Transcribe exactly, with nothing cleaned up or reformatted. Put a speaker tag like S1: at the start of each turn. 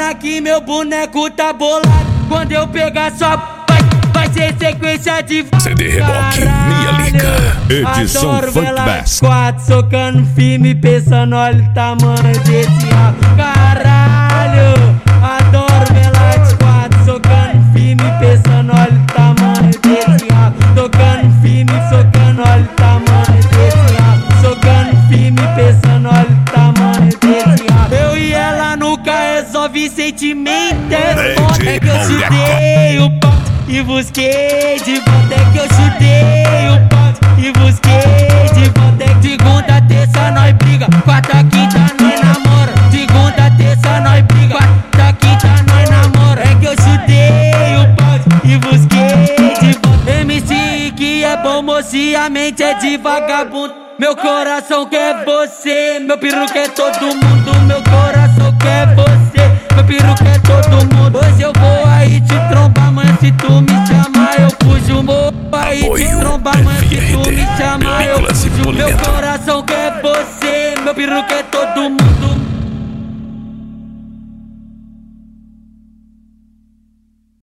S1: Calma que meu boneco tá bolado. Quando eu pegar só vai, vai ser sequência de
S2: C D Reboque, Minha Liga, edição
S1: Adoro
S2: Funk
S1: vela
S2: Bass.
S1: quatro, socando firme, pensando, olha o tamanho desse rabo. Caralho, adoro vela de quatro, socando firme, pensando, olha o tamanho desse rabo. Tocando firme, socando, olha o tamanho desse rabo. Socando firme, pensando, olha o tamanho desse rabo. Eu e ela nunca resolve sentimento, é foda, é que eu chutei o pau e busquei de volta, é que eu chutei o pau e busquei de volta, é que segunda, terça nós briga, quarta, quinta nós namora, segunda, terça nós briga, quarta, quinta nós namora, é que eu chutei o pau e busquei de volta. M C que é bom, moço, e a mente é de vagabundo. Meu coração quer você, meu peru quer todo mundo. Meu coração quer você, meu peru quer todo mundo. Hoje eu vou aí te trombar, mas se tu me chamar eu fujo. Vou aí te trombar, mas se tu me chamar eu fujo. Meu coração quer você, meu peru quer todo mundo.